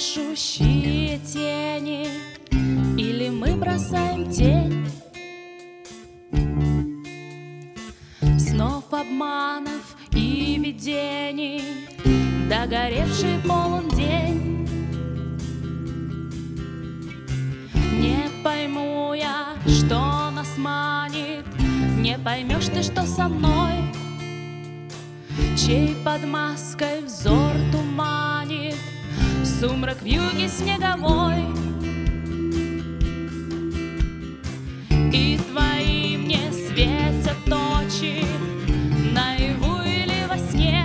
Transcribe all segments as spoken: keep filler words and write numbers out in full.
пляшущие тени, или мы бросаем тень снов, обманов и видений, догоревший полон день. Не пойму я, что нас манит, не поймешь ты, что со мной, чей под маской взор туманит сумрак вьюги снеговой. И твои мне светят очи, наяву или во сне,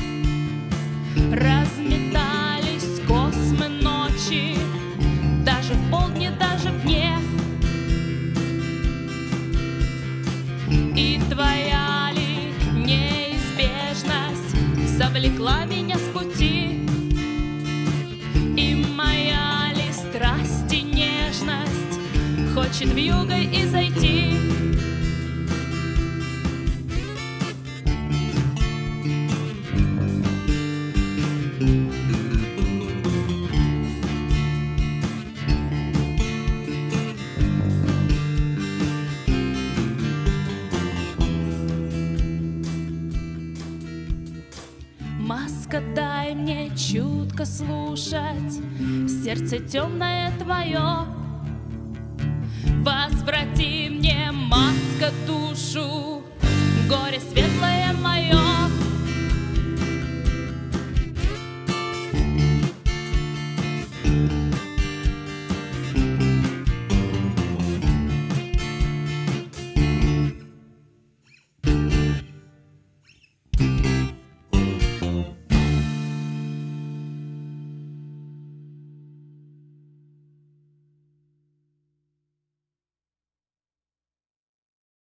разметались космы ночи, даже в полдне, даже в дне. И твоя ли неизбежность завлекла меня с пути, и моя ли страсть и нежность хочет вьюгой и зайти. Маска, дай мне чутко слушать сердце темное твое. Возврати мне, маска, душу, горе